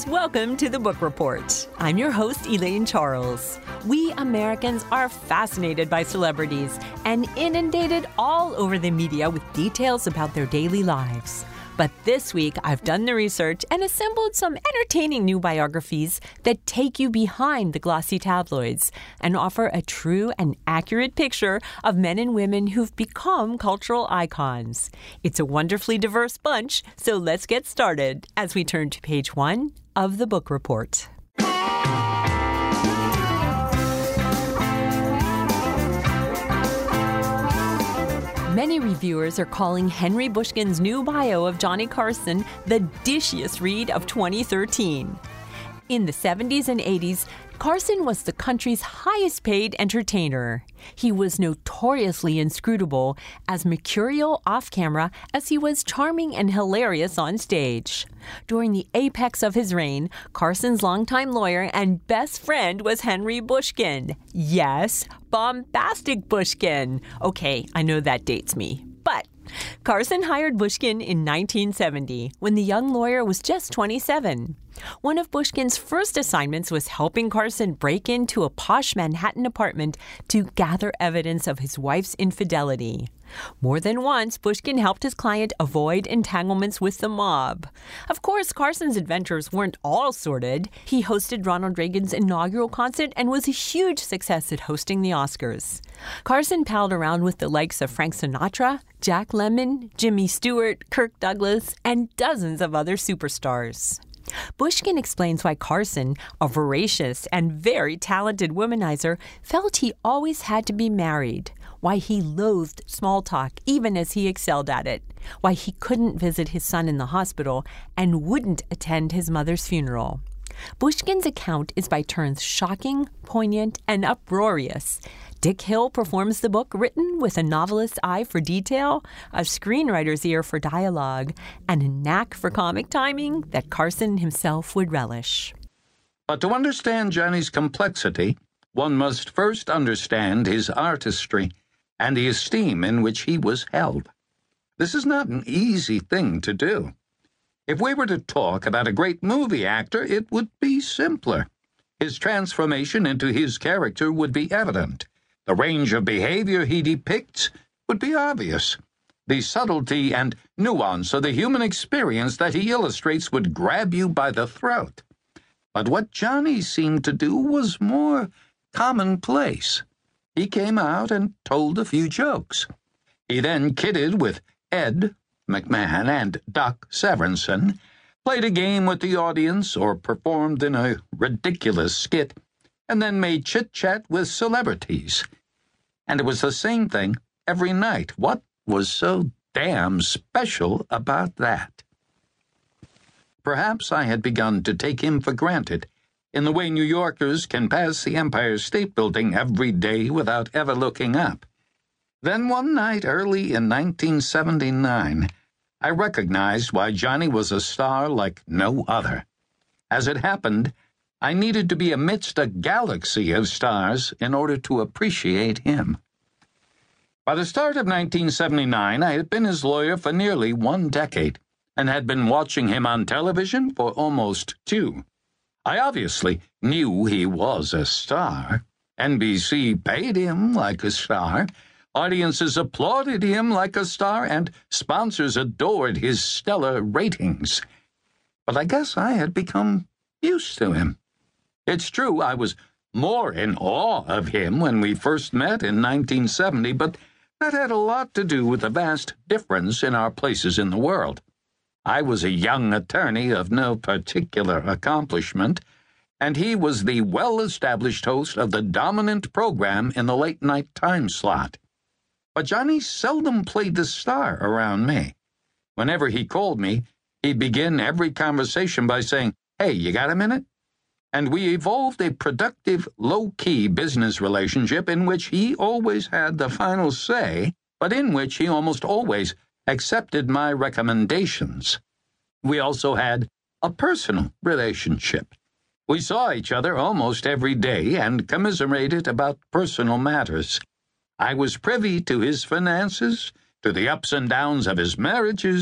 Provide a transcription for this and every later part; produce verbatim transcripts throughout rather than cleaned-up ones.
welcome to the Book Report. I'm your host, Elaine Charles. We Americans are fascinated by celebrities and inundated all over the media with details about their daily lives. But this week, I've done the research and assembled some entertaining new biographies that take you behind the glossy tabloids and offer a true and accurate picture of men and women who've become cultural icons. It's a wonderfully diverse bunch, so let's get started as we turn to page one of the Book Report. Many reviewers are calling Henry Bushkin's new bio of Johnny Carson the dishiest read of twenty thirteen. In the seventies and eighties, Carson was the country's highest-paid entertainer. He was notoriously inscrutable, as mercurial off-camera as he was charming and hilarious on stage. During the apex of his reign, Carson's longtime lawyer and best friend was Henry Bushkin. Yes, bombastic Bushkin. Okay, I know that dates me, but Carson hired Bushkin in nineteen seventy, when the young lawyer was just twenty-seven. One of Bushkin's first assignments was helping Carson break into a posh Manhattan apartment to gather evidence of his wife's infidelity. More than once, Bushkin helped his client avoid entanglements with the mob. Of course, Carson's adventures weren't all sordid. He hosted Ronald Reagan's inaugural concert and was a huge success at hosting the Oscars. Carson palled around with the likes of Frank Sinatra, Jack Lemmon, Jimmy Stewart, Kirk Douglas, and dozens of other superstars. Bushkin explains why Carson, a voracious and very talented womanizer, felt he always had to be married, why he loathed small talk even as he excelled at it, why he couldn't visit his son in the hospital and wouldn't attend his mother's funeral. Bushkin's account is by turns shocking, poignant, and uproarious. Dick Hill performs the book written with a novelist's eye for detail, a screenwriter's ear for dialogue, and a knack for comic timing that Carson himself would relish. But to understand Johnny's complexity, one must first understand his artistry and the esteem in which he was held. This is not an easy thing to do. If we were to talk about a great movie actor, it would be simpler. His transformation into his character would be evident. The range of behavior he depicts would be obvious. The subtlety and nuance of the human experience that he illustrates would grab you by the throat. But what Johnny seemed to do was more commonplace. He came out and told a few jokes. He then kidded with Ed McMahon and Doc Severinsen, played a game with the audience or performed in a ridiculous skit, and then made chit-chat with celebrities. And it was the same thing every night. What was so damn special about that? Perhaps I had begun to take him for granted, in the way New Yorkers can pass the Empire State Building every day without ever looking up. Then one night early in nineteen seventy-nine, I recognized why Johnny was a star like no other. As it happened, I needed to be amidst a galaxy of stars in order to appreciate him. By the start of nineteen seventy-nine, I had been his lawyer for nearly one decade and had been watching him on television for almost two. I obviously knew he was a star. N B C paid him like a star. Audiences applauded him like a star, and sponsors adored his stellar ratings. But I guess I had become used to him. It's true, I was more in awe of him when we first met in nineteen seventy, but that had a lot to do with the vast difference in our places in the world. I was a young attorney of no particular accomplishment, and he was the well-established host of the dominant program in the late-night time slot. But Johnny seldom played the star around me. Whenever he called me, he'd begin every conversation by saying, "Hey, you got a minute?" And we evolved a productive, low-key business relationship in which he always had the final say, but in which he almost always accepted my recommendations. We also had a personal relationship. We saw each other almost every day and commiserated about personal matters. I was privy to his finances, to the ups and downs of his marriages,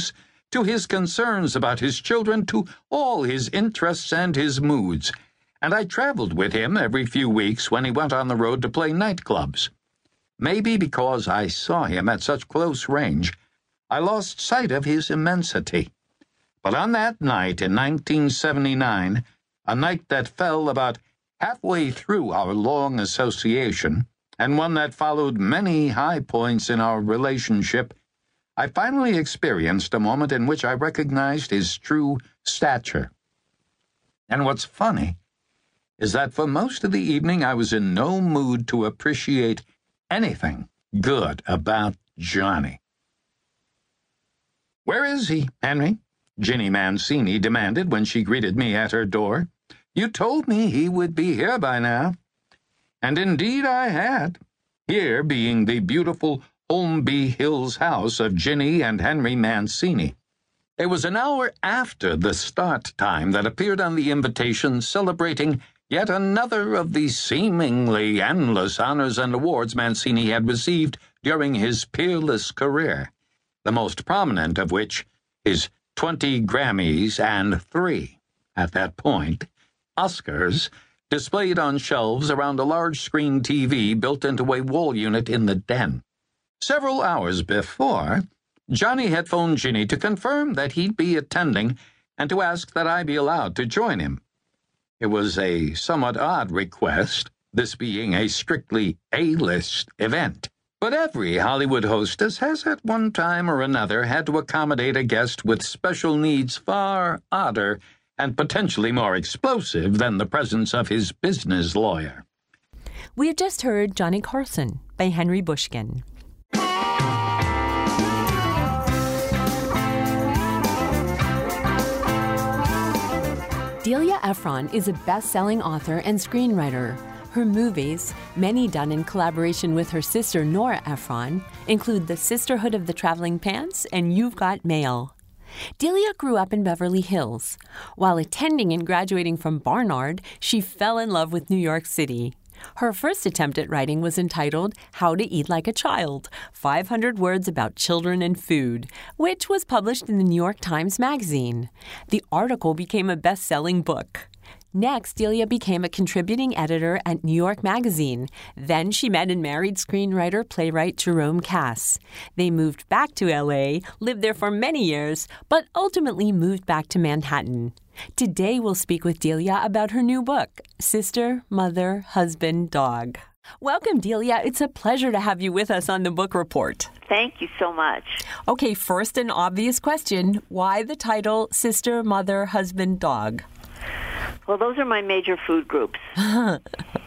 to his concerns about his children, to all his interests and his moods, and I traveled with him every few weeks when he went on the road to play nightclubs. Maybe because I saw him at such close range, I lost sight of his immensity. But on that night in nineteen seventy-nine, a night that fell about halfway through our long association, and one that followed many high points in our relationship, I finally experienced a moment in which I recognized his true stature. And what's funny is that for most of the evening I was in no mood to appreciate anything good about Johnny. "Where is he, Henry?" Ginny Mancini demanded when she greeted me at her door. "You told me he would be here by now." And indeed I had, here being the beautiful Holmby Hills house of Ginny and Henry Mancini. It was an hour after the start time that appeared on the invitation celebrating yet another of the seemingly endless honors and awards Mancini had received during his peerless career, the most prominent of which his twenty Grammys and three, at that point, Oscars, displayed on shelves around a large-screen T V built into a wall unit in the den. Several hours before, Johnny had phoned Ginny to confirm that he'd be attending and to ask that I be allowed to join him. It was a somewhat odd request, this being a strictly A-list event. But every Hollywood hostess has at one time or another had to accommodate a guest with special needs far odder and potentially more explosive than the presence of his business lawyer. We have just heard Johnny Carson by Henry Bushkin. Delia Ephron is a best-selling author and screenwriter. Her movies, many done in collaboration with her sister Nora Ephron, include The Sisterhood of the Traveling Pants and You've Got Mail. Delia grew up in Beverly Hills. While attending and graduating from Barnard, she fell in love with New York City. Her first attempt at writing was entitled How to Eat Like a Child, five hundred Words About Children and Food, which was published in the New York Times Magazine. The article became a best-selling book. Next, Delia became a contributing editor at New York Magazine. Then she met and married screenwriter-playwright Jerome Cass. They moved back to L A, lived there for many years, but ultimately moved back to Manhattan. Today we'll speak with Delia about her new book, Sister, Mother, Husband, Dog. Welcome, Delia. It's a pleasure to have you with us on the Book Report. Thank you so much. Okay, first an obvious question. Why the title Sister, Mother, Husband, Dog? Well, those are my major food groups. and,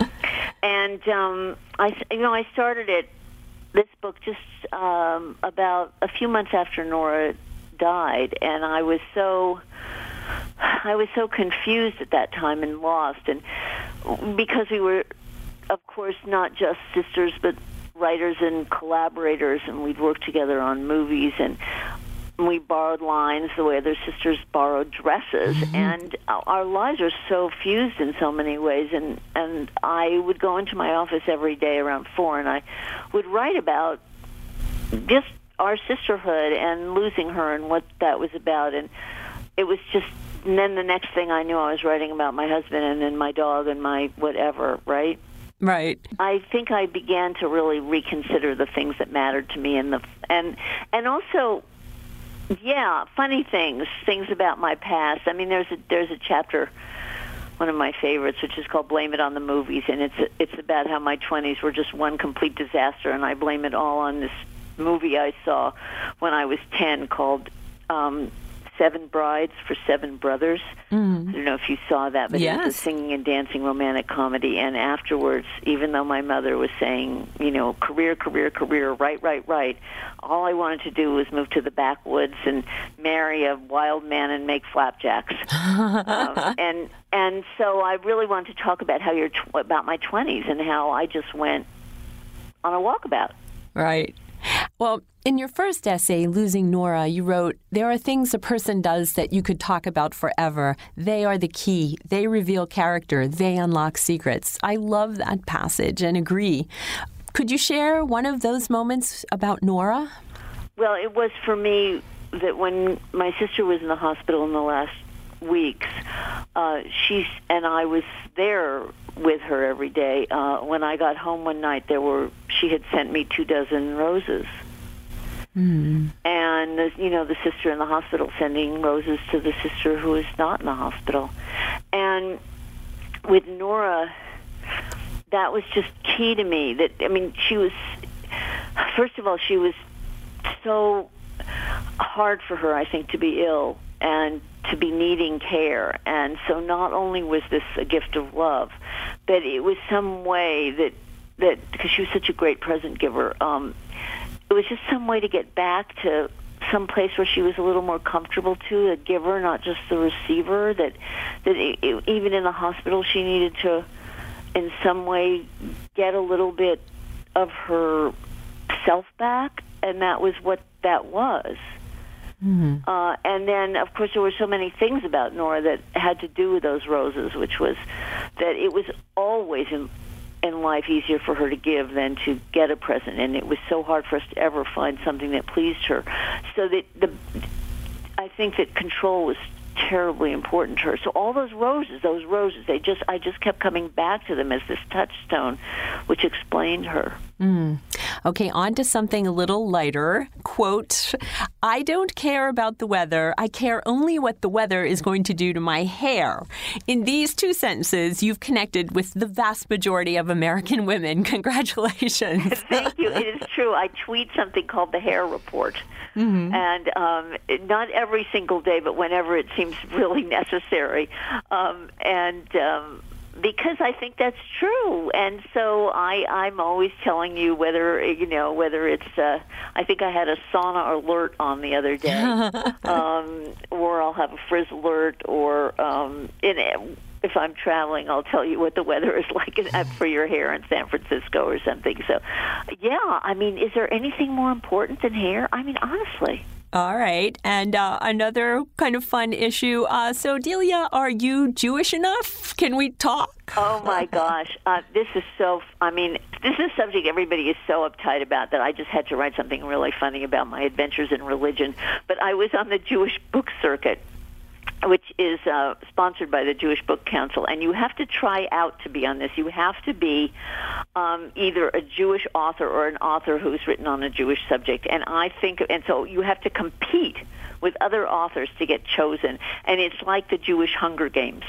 um, I, you know, I started it, this book just um, about a few months after Nora died, and I was so... I was so confused at that time and lost, and because we were, of course, not just sisters, but writers and collaborators, and we'd worked together on movies, and we borrowed lines the way other sisters borrowed dresses, mm-hmm. and our lives are so fused in so many ways, and, and I would go into my office every day around four, and I would write about just our sisterhood and losing her and what that was about, and it was just, and then the next thing I knew, I was writing about my husband and then my dog and my whatever, right? Right. I think I began to really reconsider the things that mattered to me, and the and and also, yeah, funny things, things about my past. I mean, there's a there's a chapter, one of my favorites, which is called "Blame It on the Movies," and it's it's about how my twenties were just one complete disaster, and I blame it all on this movie I saw when I was ten called. Um, Seven Brides for Seven Brothers. Mm. I don't know if you saw that, but yes. It was a singing and dancing romantic comedy. And afterwards, even though my mother was saying, you know, career, career, career, right, right, right, all I wanted to do was move to the backwoods and marry a wild man and make flapjacks. um, and and so I really wanted to talk about how you're tw- about my twenties and how I just went on a walkabout. Right. Well, in your first essay, Losing Nora, you wrote, there are things a person does that you could talk about forever. They are the key. They reveal character. They unlock secrets. I love that passage and agree. Could you share one of those moments about Nora? Well, it was for me that when my sister was in the hospital in the last weeks, uh, she and I was there with her every day. Uh, when I got home one night, there were she had sent me two dozen roses. Mm. And, the, you know, the sister in the hospital sending roses to the sister who is not in the hospital. And with Nora, that was just key to me. That I mean, she was, first of all, she was so hard for her, I think, to be ill and to be needing care. And so not only was this a gift of love, but it was some way that, that because she was such a great present giver, um, it was just some way to get back to some place where she was a little more comfortable to, the giver, not just the receiver, that that it, it, even in the hospital she needed to, in some way, get a little bit of her self back, and that was what that was. Mm-hmm. Uh, and then, of course, there were so many things about Nora that had to do with those roses, which was that it was always in in life easier for her to give than to get a present, and it was so hard for us to ever find something that pleased her. So that the, I think that control was terribly important to her. So all those roses, those roses, they just, I just kept coming back to them as this touchstone, which explained her. Mm. Okay, on to something a little lighter. Quote, I don't care about the weather. I care only what the weather is going to do to my hair. In these two sentences, you've connected with the vast majority of American women. Congratulations. Thank you. It is true. I tweet something called the Hair Report. Mm-hmm. And um, not every single day, but whenever it seems really necessary. Um, and... Um, Because I think that's true, and so I, I'm always telling you whether you know whether it's. Uh, I think I had a sauna alert on the other day, um, or I'll have a frizz alert, or um, in, if I'm traveling, I'll tell you what the weather is like for your hair in San Francisco or something. So, yeah, I mean, is there anything more important than hair? I mean, honestly. All right. And uh, another kind of fun issue. Uh, so, Delia, are you Jewish enough? Can we talk? Oh, my gosh. Uh, this is so, I mean, this is a subject everybody is so uptight about that I just had to write something really funny about my adventures in religion. But I was on the Jewish book circuit, which is uh, sponsored by the Jewish Book Council, and you have to try out to be on this. You have to be um, either a Jewish author or an author who's written on a Jewish subject. And I think, and so you have to compete with other authors to get chosen, and it's like the Jewish Hunger Games.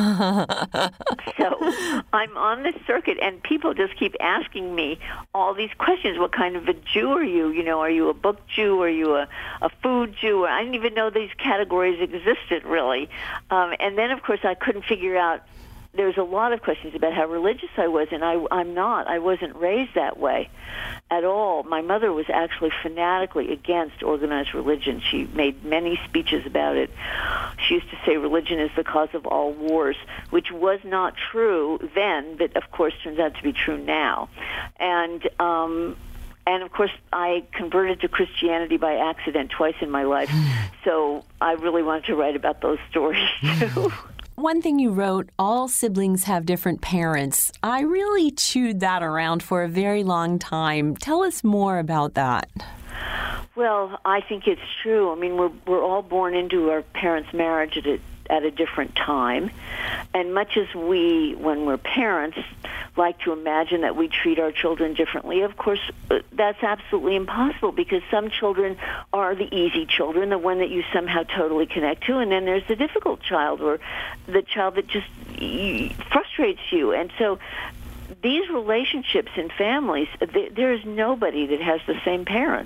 So I'm on this circuit, and people just keep asking me all these questions. What kind of a Jew are you? You know, are you a book Jew? Are you a, a food Jew? I didn't even know these categories existed, really. Um, and then, of course, I couldn't figure out. There's a lot of questions about how religious I was, and I, I'm not. I wasn't raised that way at all. My mother was actually fanatically against organized religion. She made many speeches about it. She used to say religion is the cause of all wars, which was not true then, but of course turns out to be true now. And um, and of course, I converted to Christianity by accident twice in my life, so I really wanted to write about those stories too. One thing you wrote, all siblings have different parents. I really chewed that around for a very long time. Tell us more about that. Well, I think it's true. I mean, we're we're all born into our parents' marriage at a, at a different time. And much as we, when we're parents, like to imagine that we treat our children differently, of course, that's absolutely impossible, because some children are the easy children, the one that you somehow totally connect to, and then there's the difficult child, or the child that just frustrates you. And so these relationships in families, there is nobody that has the same parent.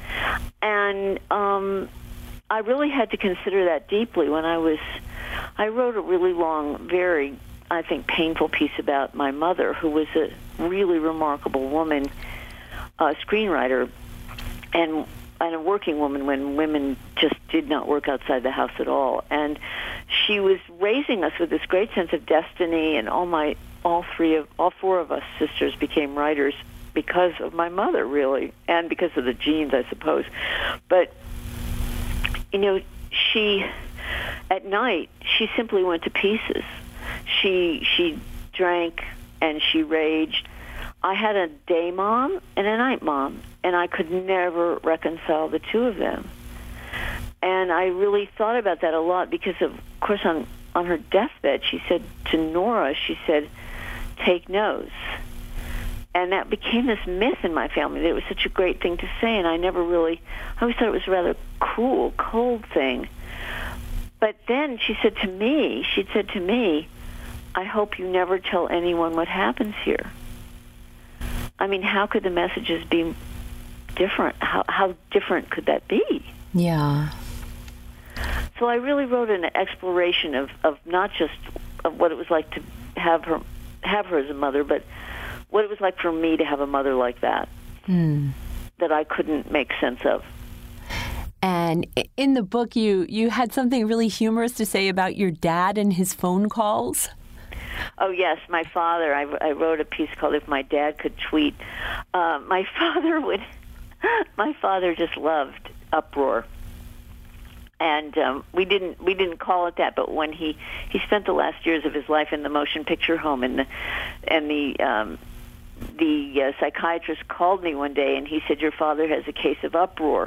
And um, I really had to consider that deeply when I was, I wrote a really long, very, I think, painful piece about my mother, who was a really remarkable woman, a screenwriter, and, and a working woman when women just did not work outside the house at all. And she was raising us with this great sense of destiny, and all my, all three of, all four of us sisters became writers because of my mother, really, and because of the genes, I suppose. But, you know, she, at night, she simply went to pieces. She she drank and she raged. I had a day mom and a night mom, and I could never reconcile the two of them. And I really thought about that a lot because, of course, on, on her deathbed, she said to Nora, she said, take notes. And that became this myth in my family that it was such a great thing to say, and I never really, I always thought it was a rather cruel, cold thing. But then she said to me, she'd said to me, I hope you never tell anyone what happens here. I mean, how could the messages be different? How, how different could that be? Yeah. So I really wrote an exploration of, of not just of what it was like to have her, have her as a mother, but what it was like for me to have a mother like that, mm. that I couldn't make sense of. And in the book, you, you had something really humorous to say about your dad and his phone calls. Oh, yes, my father. I, I wrote a piece called If My Dad Could Tweet. Uh, my father would, my father just loved uproar. And um, we didn't we didn't call it that, but when he, he spent the last years of his life in the motion picture home, and the and the um, the uh, psychiatrist called me one day, and he said, "Your father has a case of uproar."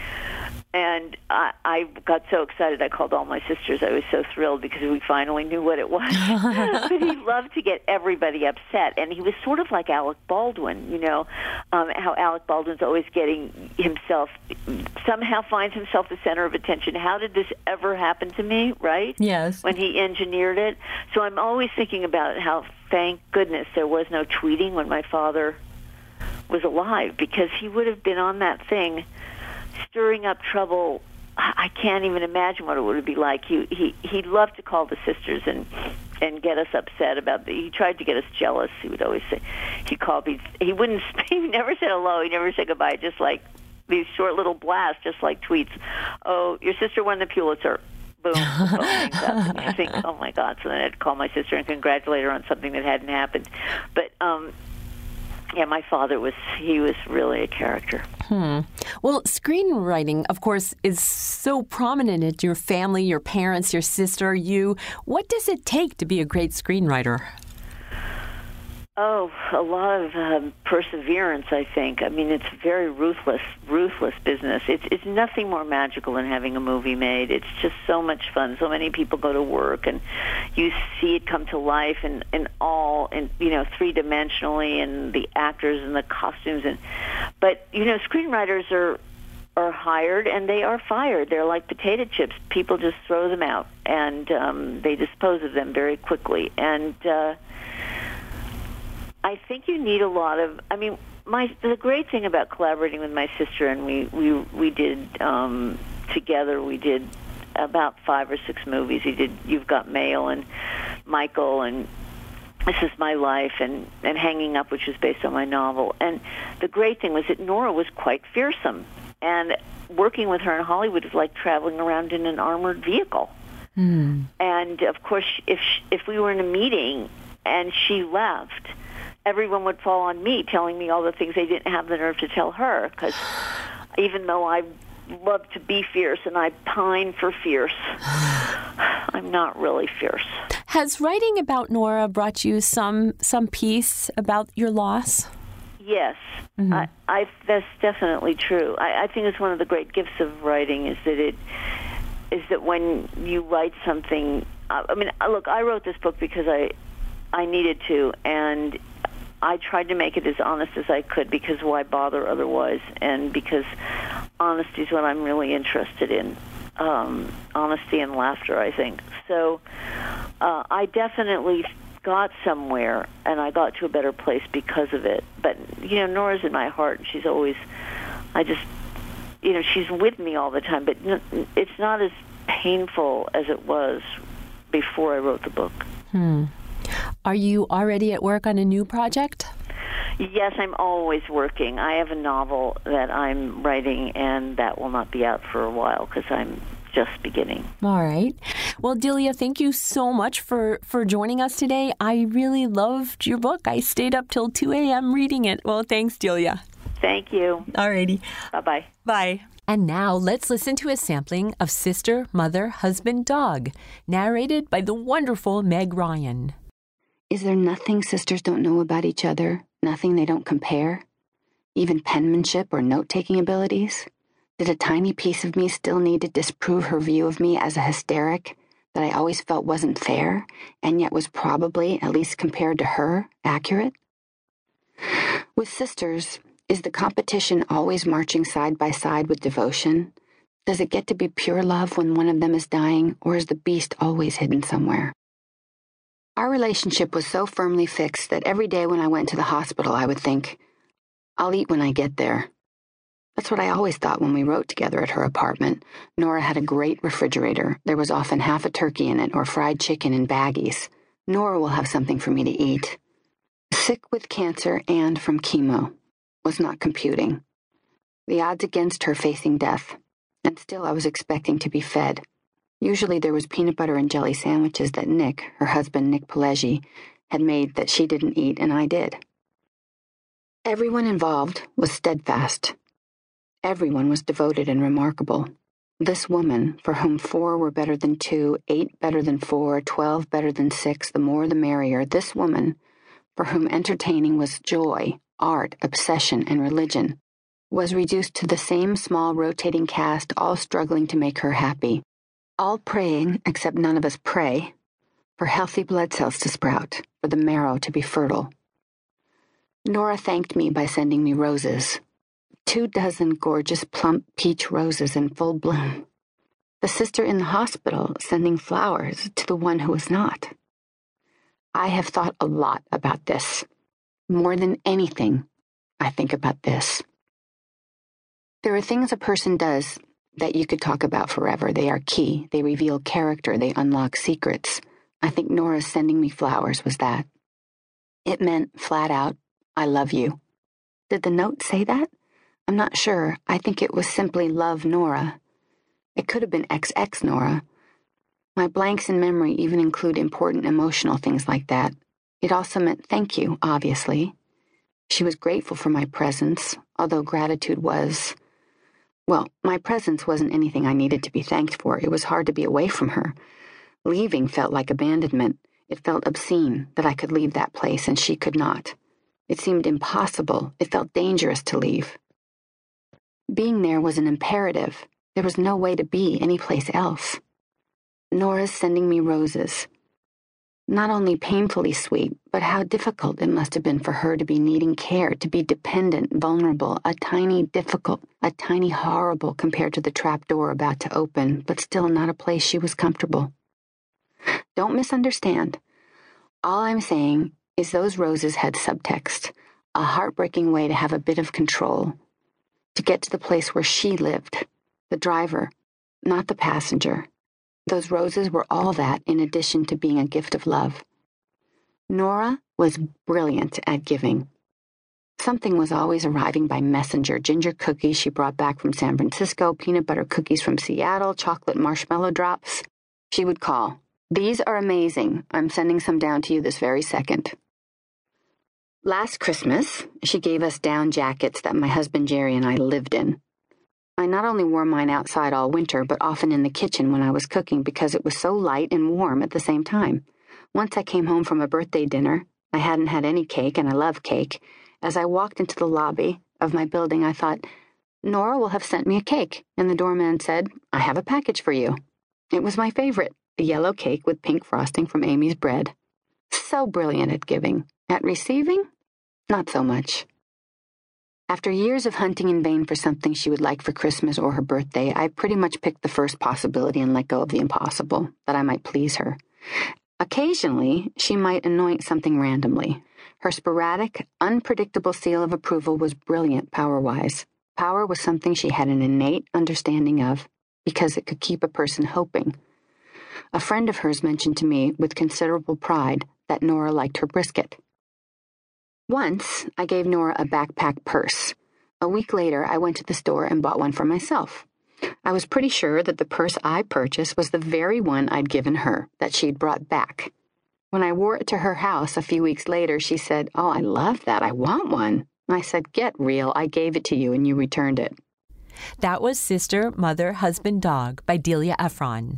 And I, I got so excited, I called all my sisters. I was so thrilled because we finally knew what it was. But he loved to get everybody upset. And he was sort of like Alec Baldwin, you know, um, how Alec Baldwin's always getting himself, somehow finds himself the center of attention. How did this ever happen to me, right? Yes. When he engineered it. So I'm always thinking about how, thank goodness, there was no tweeting when my father was alive, because he would have been on that thing stirring up trouble. I can't even imagine what it would be like. He he he loved to call the sisters and and get us upset about the, he tried to get us jealous. He would always say, he called me, he wouldn't, he never said hello, he never said goodbye, just like these short little blasts, just like tweets. Oh, your sister won the Pulitzer. Boom, the phone hangs up. And you think, oh my God. So then I'd call my sister and congratulate her on something that hadn't happened. But um yeah, my father was, he was really a character. Hmm. Well, screenwriting, of course, is so prominent in your family, your parents, your sister, you. What does it take to be a great screenwriter? Oh, a lot of um, perseverance, I think. I mean, it's very ruthless, ruthless business. It's it's nothing more magical than having a movie made. It's just so much fun. So many people go to work, and you see it come to life, and in, in all, in you know, three dimensionally, and the actors and the costumes, and but you know, screenwriters are are hired and they are fired. They're like potato chips. People just throw them out, and um, they dispose of them very quickly, and. Uh, I think you need a lot of, I mean, my the great thing about collaborating with my sister, and we, we, we did, um, together, we did about five or six movies. He did You've Got Mail and Michael and This Is My Life and, and Hanging Up, which was based on my novel. And the great thing was that Nora was quite fearsome. And working with her in Hollywood is like traveling around in an armored vehicle. Mm. And, of course, if if we were in a meeting and she left, everyone would fall on me, telling me all the things they didn't have the nerve to tell her, because even though I love to be fierce and I pine for fierce, I'm not really fierce. Has writing about Nora brought you some some peace about your loss? Yes, mm-hmm. I, I, that's definitely true. I, I think it's one of the great gifts of writing is that it is that when you write something. Uh, I mean, look, I wrote this book because I I needed to, and I tried to make it as honest as I could, because why bother otherwise? And because honesty is what I'm really interested in. Um, honesty and laughter, I think. So uh, I definitely got somewhere, and I got to a better place because of it. But, you know, Nora's in my heart, and she's always, I just, you know, she's with me all the time. But it's not as painful as it was before I wrote the book. Hmm. Are you already at work on a new project? Yes, I'm always working. I have a novel that I'm writing, and that will not be out for a while because I'm just beginning. All right. Well, Delia, thank you so much for, for joining us today. I really loved your book. I stayed up till two a.m. reading it. Well, thanks, Delia. Thank you. All righty. Bye-bye. Bye. And now let's listen to a sampling of Sister, Mother, Husband, Dog, narrated by the wonderful Meg Ryan. Is there nothing sisters don't know about each other? Nothing they don't compare? Even penmanship or note-taking abilities? Did a tiny piece of me still need to disprove her view of me as a hysteric that I always felt wasn't fair, and yet was probably, at least compared to her, accurate? With sisters, is the competition always marching side by side with devotion? Does it get to be pure love when one of them is dying, or is the beast always hidden somewhere? Our relationship was so firmly fixed that every day when I went to the hospital, I would think, I'll eat when I get there. That's what I always thought when we wrote together at her apartment. Nora had a great refrigerator. There was often half a turkey in it or fried chicken in baggies. Nora will have something for me to eat. Sick with cancer and from chemo was not computing. The odds against her facing death. And still I was expecting to be fed. Usually there was peanut butter and jelly sandwiches that Nick, her husband Nick Pileggi, had made that she didn't eat and I did. Everyone involved was steadfast. Everyone was devoted and remarkable. This woman, for whom four were better than two, eight better than four, twelve better than six, the more the merrier, this woman, for whom entertaining was joy, art, obsession, and religion, was reduced to the same small rotating cast, all struggling to make her happy. All praying, except none of us pray, for healthy blood cells to sprout, for the marrow to be fertile. Nora thanked me by sending me roses. Two dozen gorgeous plump peach roses in full bloom. The sister in the hospital sending flowers to the one who was not. I have thought a lot about this. More than anything, I think about this. There are things a person does that you could talk about forever. They are key. They reveal character. They unlock secrets. I think Nora's sending me flowers was that. It meant, flat out, I love you. Did the note say that? I'm not sure. I think it was simply love Nora. It could have been X X Nora. My blanks in memory even include important emotional things like that. It also meant thank you, obviously. She was grateful for my presence, although gratitude was... Well, my presence wasn't anything I needed to be thanked for. It was hard to be away from her. Leaving felt like abandonment. It felt obscene that I could leave that place and she could not. It seemed impossible. It felt dangerous to leave. Being there was an imperative. There was no way to be anyplace else. Nora's sending me roses. Not only painfully sweet, but how difficult it must have been for her to be needing care, to be dependent, vulnerable, a tiny difficult, a tiny horrible compared to the trap door about to open, but still not a place she was comfortable. Don't misunderstand. All I'm saying is those roses had subtext, a heartbreaking way to have a bit of control, to get to the place where she lived, the driver, not the passenger. Those roses were all that in addition to being a gift of love. Nora was brilliant at giving. Something was always arriving by messenger, ginger cookies she brought back from San Francisco, peanut butter cookies from Seattle, chocolate marshmallow drops. She would call, "These are amazing. I'm sending some down to you this very second." Last Christmas, she gave us down jackets that my husband Jerry and I lived in. I not only wore mine outside all winter, but often in the kitchen when I was cooking because it was so light and warm at the same time. Once I came home from a birthday dinner. I hadn't had any cake, and I love cake. As I walked into the lobby of my building, I thought, Nora will have sent me a cake, and the doorman said, I have a package for you. It was my favorite, a yellow cake with pink frosting from Amy's Bread. So brilliant at giving. At receiving? Not so much. After years of hunting in vain for something she would like for Christmas or her birthday, I pretty much picked the first possibility and let go of the impossible, that I might please her. Occasionally, she might anoint something randomly. Her sporadic, unpredictable seal of approval was brilliant power-wise. Power was something she had an innate understanding of, because it could keep a person hoping. A friend of hers mentioned to me with considerable pride that Nora liked her brisket. Once, I gave Nora a backpack purse. A week later, I went to the store and bought one for myself. I was pretty sure that the purse I purchased was the very one I'd given her, that she'd brought back. When I wore it to her house a few weeks later, she said, Oh, I love that. I want one. I said, Get real. I gave it to you and you returned it. That was Sister, Mother, Husband, Dog by Delia Ephron.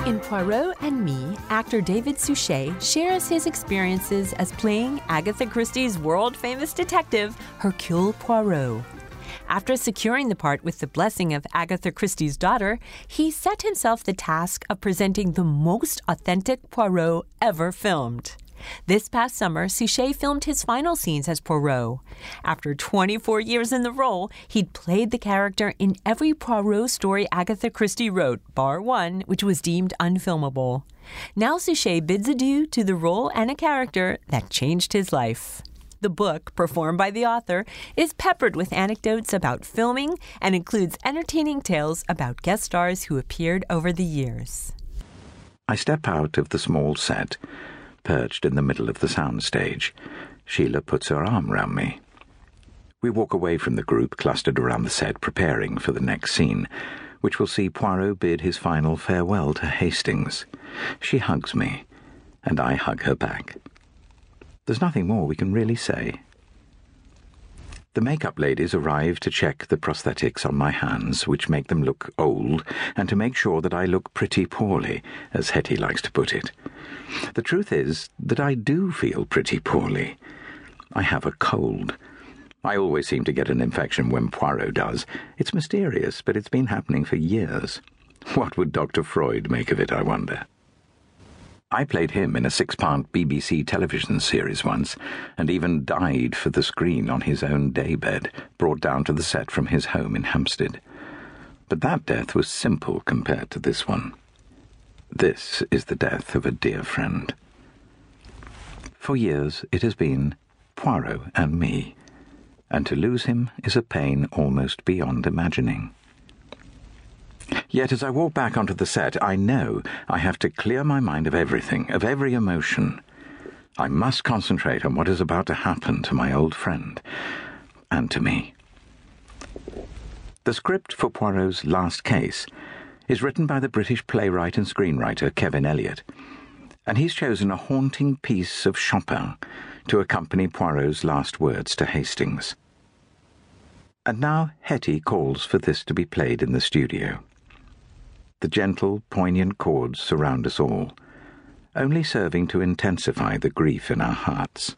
In Poirot and Me, actor David Suchet shares his experiences as playing Agatha Christie's world-famous detective, Hercule Poirot. After securing the part with the blessing of Agatha Christie's daughter, he set himself the task of presenting the most authentic Poirot ever filmed. This past summer, Suchet filmed his final scenes as Poirot. After twenty-four years in the role, he'd played the character in every Poirot story Agatha Christie wrote, bar one, which was deemed unfilmable. Now Suchet bids adieu to the role and a character that changed his life. The book, performed by the author, is peppered with anecdotes about filming and includes entertaining tales about guest stars who appeared over the years. I step out of the small set, perched in the middle of the soundstage. Sheila puts her arm round me. We walk away from the group clustered around the set, preparing for the next scene, which will see Poirot bid his final farewell to Hastings. She hugs me, and I hug her back. There's nothing more we can really say. The makeup ladies arrive to check the prosthetics on my hands, which make them look old, and to make sure that I look pretty poorly, as Hetty likes to put it. The truth is that I do feel pretty poorly. I have a cold. I always seem to get an infection when Poirot does. It's mysterious, but it's been happening for years. What would Doctor Freud make of it, I wonder? I played him in a six-part B B C television series once, and even died for the screen on his own daybed, brought down to the set from his home in Hampstead. But that death was simple compared to this one. This is the death of a dear friend. For years it has been Poirot and me, and to lose him is a pain almost beyond imagining. Yet as I walk back onto the set, I know I have to clear my mind of everything, of every emotion. I must concentrate on what is about to happen to my old friend, and to me. The script for Poirot's Last Case is written by the British playwright and screenwriter Kevin Elliott, and he's chosen a haunting piece of Chopin to accompany Poirot's last words to Hastings. And now Hetty calls for this to be played in the studio. The gentle, poignant chords surround us all, only serving to intensify the grief in our hearts.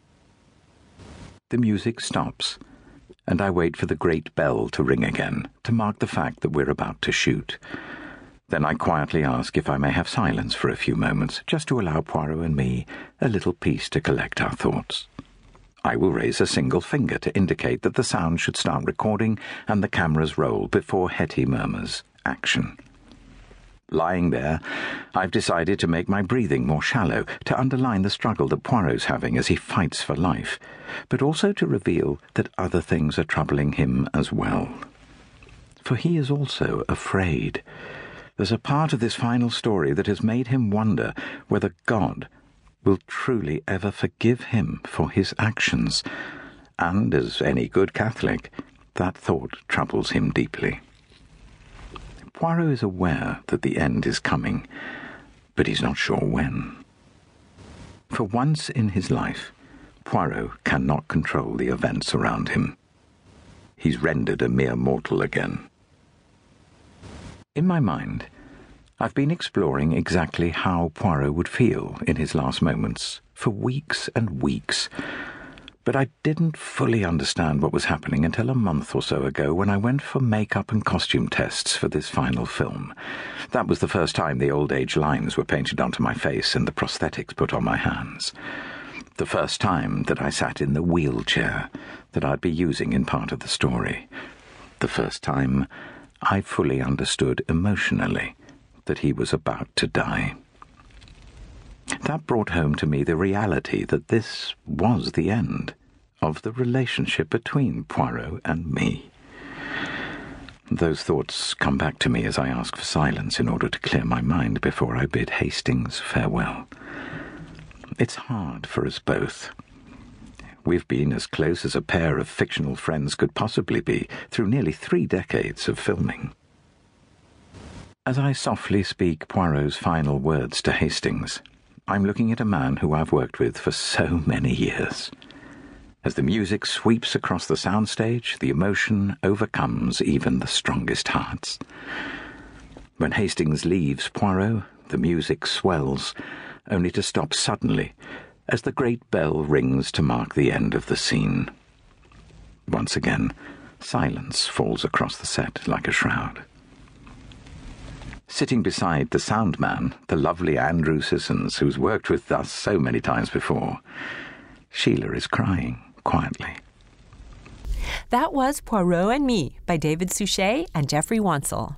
The music stops, and I wait for the great bell to ring again, to mark the fact that we're about to shoot. Then I quietly ask if I may have silence for a few moments, just to allow Poirot and me a little peace to collect our thoughts. I will raise a single finger to indicate that the sound should start recording and the cameras roll before Hetty murmurs, "Action." Lying there, I've decided to make my breathing more shallow, to underline the struggle that Poirot's having as he fights for life, but also to reveal that other things are troubling him as well. For he is also afraid. There's a part of this final story that has made him wonder whether God will truly ever forgive him for his actions, and as any good Catholic, that thought troubles him deeply. Poirot is aware that the end is coming, but he's not sure when. For once in his life, Poirot cannot control the events around him. He's rendered a mere mortal again. In my mind, I've been exploring exactly how Poirot would feel in his last moments for weeks and weeks, but I didn't fully understand what was happening until a month or so ago when I went for makeup and costume tests for this final film. That was the first time the old age lines were painted onto my face and the prosthetics put on my hands. The first time that I sat in the wheelchair that I'd be using in part of the story. The first time I fully understood emotionally that he was about to die. That brought home to me the reality that this was the end of the relationship between Poirot and me. Those thoughts come back to me as I ask for silence in order to clear my mind before I bid Hastings farewell. It's hard for us both. We've been as close as a pair of fictional friends could possibly be through nearly three decades of filming. As I softly speak Poirot's final words to Hastings, I'm looking at a man who I've worked with for so many years. As the music sweeps across the soundstage, the emotion overcomes even the strongest hearts. When Hastings leaves Poirot, the music swells, only to stop suddenly as the great bell rings to mark the end of the scene. Once again, silence falls across the set like a shroud. Sitting beside the sound man, the lovely Andrew Sissons, who's worked with us so many times before, Sheila is crying quietly. That was Poirot and Me by David Suchet and Jeffrey Wansel.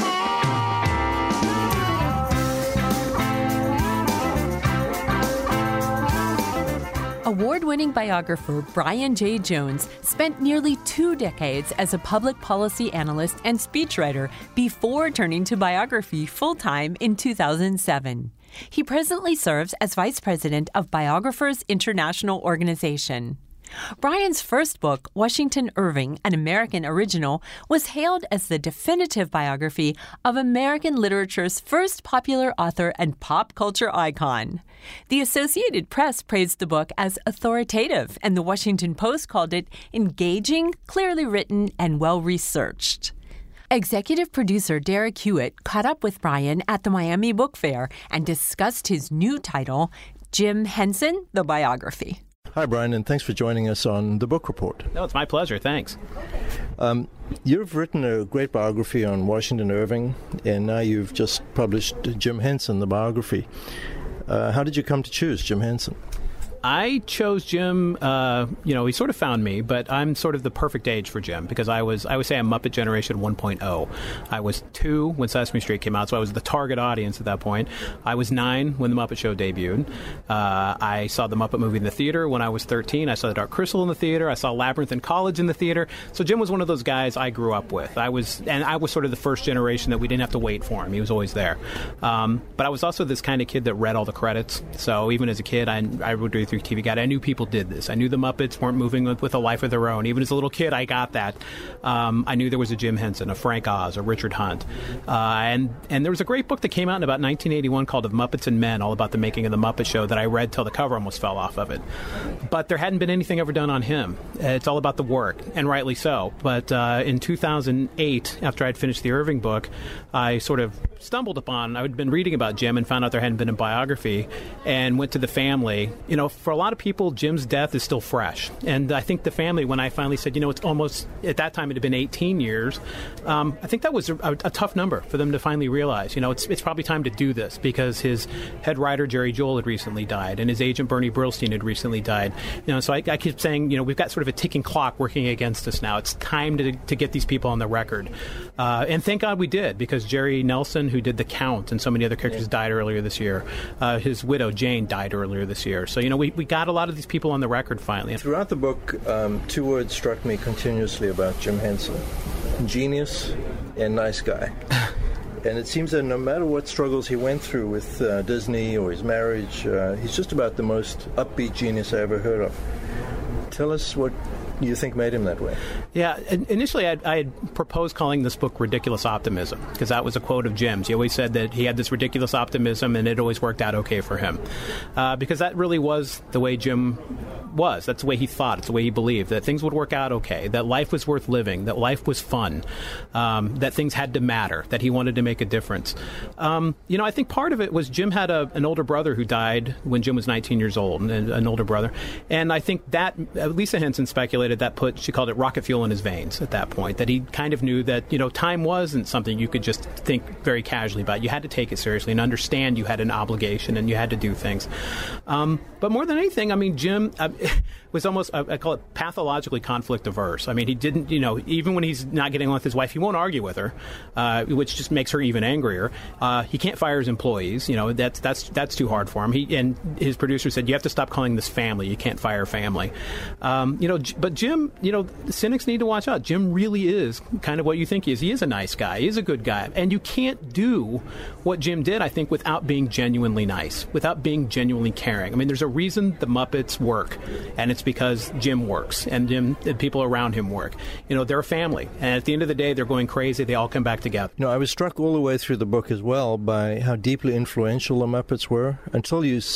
Award-winning biographer Brian J. Jones spent nearly two decades as a public policy analyst and speechwriter before turning to biography full-time in two thousand seven. He presently serves as vice president of Biographers International Organization. Brian's first book, Washington Irving, an American Original, was hailed as the definitive biography of American literature's first popular author and pop culture icon. The Associated Press praised the book as authoritative, and the Washington Post called it engaging, clearly written, and well-researched. Executive producer Derek Hewitt caught up with Brian at the Miami Book Fair and discussed his new title, Jim Henson, the Biography. Hi, Brian, and thanks for joining us on The Book Report. No, it's my pleasure. Thanks. Um, you've written a great biography on Washington Irving, and now you've just published Jim Henson, the biography. Uh, how did you come to choose Jim Henson? I chose Jim, uh, you know, he sort of found me, but I'm sort of the perfect age for Jim because I was, I would say I'm Muppet Generation one point oh. I was two when Sesame Street came out, so I was the target audience at that point. I was nine when The Muppet Show debuted. Uh, I saw the Muppet movie in the theater when I was thirteen. I saw The Dark Crystal in the theater. I saw Labyrinth in college in the theater. So Jim was one of those guys I grew up with. I was, and I was sort of the first generation that we didn't have to wait for him. He was always there. Um, but I was also this kind of kid that read all the credits. So even as a kid, I, I would read through T V Guide. I knew people did this. I knew the Muppets weren't moving with, with a life of their own. Even as a little kid, I got that. Um, I knew there was a Jim Henson, a Frank Oz, a Richard Hunt. Uh, and, and there was a great book that came out in about nineteen eighty-one called Of Muppets and Men, all about the making of the Muppet Show that I read till the cover almost fell off of it. But there hadn't been anything ever done on him. It's all about the work, and rightly so. But uh, in two thousand eight, after I'd finished the Irving book, I sort of stumbled upon, I had been reading about Jim and found out there hadn't been a biography and went to the family. You know, for a lot of people, Jim's death is still fresh. And I think the family, when I finally said, you know, it's almost, at that time it had been eighteen years, um, I think that was a, a, a tough number for them to finally realize, you know, it's it's probably time to do this because his head writer, Jerry Joel, had recently died and his agent, Bernie Brillstein, had recently died. You know, so I, I keep saying, you know, we've got sort of a ticking clock working against us now. It's time to, to get these people on the record. Uh, and thank God we did, because Jerry Nelson, who did The Count and so many other characters, yeah. died earlier this year. Uh, his widow, Jane, died earlier this year. So, you know, we, we got a lot of these people on the record finally. Throughout the book, um, two words struck me continuously about Jim Henson: genius and nice guy. And it seems that no matter what struggles he went through with uh, Disney or his marriage, uh, he's just about the most upbeat genius I ever heard of. Tell us what you think made him that way. Yeah, initially I, I had proposed calling this book Ridiculous Optimism, because that was a quote of Jim's. He always said that he had this ridiculous optimism and it always worked out okay for him. Uh, because that really was the way Jim was. That's the way he thought. It's the way he believed, that things would work out okay, that life was worth living, that life was fun, um, that things had to matter, that he wanted to make a difference. Um, you know, I think part of it was Jim had a, an older brother who died when Jim was nineteen years old, an, an older brother. And I think that, Lisa Henson speculated that put, she called it rocket fuel in his veins at that point, that he kind of knew that, you know, time wasn't something you could just think very casually about. You had to take it seriously and understand you had an obligation and you had to do things. Um, but more than anything, I mean, Jim uh, was almost, I call it pathologically conflict averse. I mean, he didn't, you know, even when he's not getting along with his wife, he won't argue with her, uh, which just makes her even angrier. Uh, he can't fire his employees. You know, that's that's that's too hard for him. He and his producer said, you have to stop calling this family. You can't fire family. Um, you know, but Jim, you know, cynics need to watch out. Jim really is kind of what you think he is. He is a nice guy. He is a good guy. And you can't do what Jim did, I think, without being genuinely nice, without being genuinely caring. I mean, there's a reason the Muppets work, and it's because Jim works and Jim and people around him work. You know, they're a family. And at the end of the day, they're going crazy. They all come back together. You know, I was struck all the way through the book as well by how deeply influential the Muppets were until you